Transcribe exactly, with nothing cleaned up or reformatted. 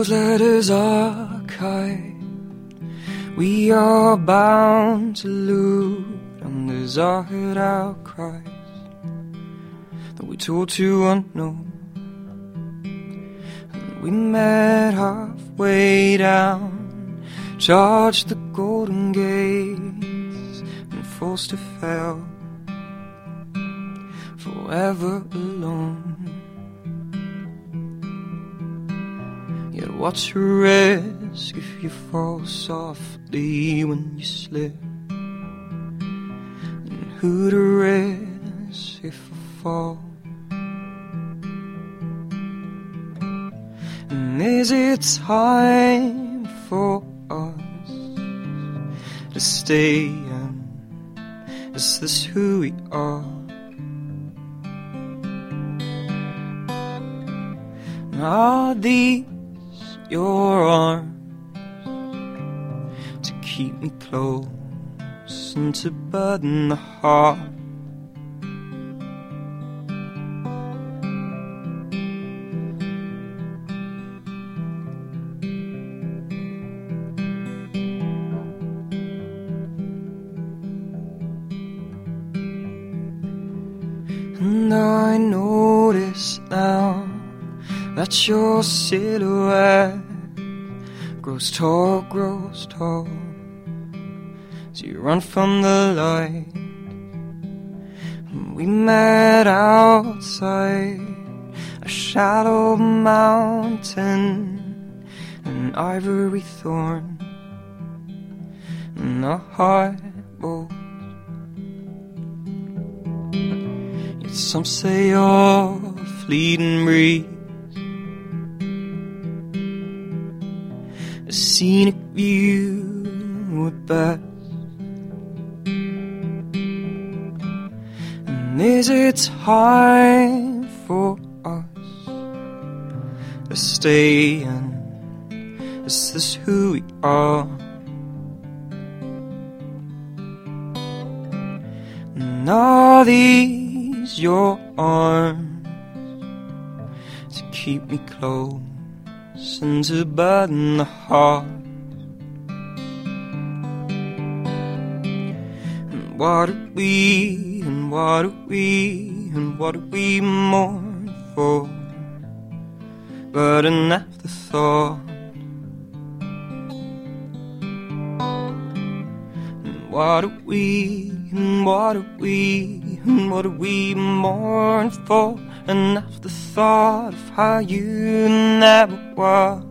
those letters archived, we are bound to lose on desired outcries that we told to unknown. And we met halfway down, charged the golden gates, and forced to fail, forever alone. Yet what's your risk if you fall softly when you slip? And who to risk if I fall? And is it time for us to stay? And is this who we are? And are these your arms to keep me close and to burden the heart? And I notice now that your silhouette grows tall, grows tall, as you run from the light. And we met outside a shallow mountain, an ivory thorn, and a heart bolt. Yet some say you're a fleeting breeze, a scenic view at best. And is it time for us to stay? And is this who we are? And are these your arms to keep me close and to burden the heart? And what are we, and what are we, and what are we mourn for but an afterthought? And what are we, and what are we, and what are we mourn for? An afterthought of how you never were.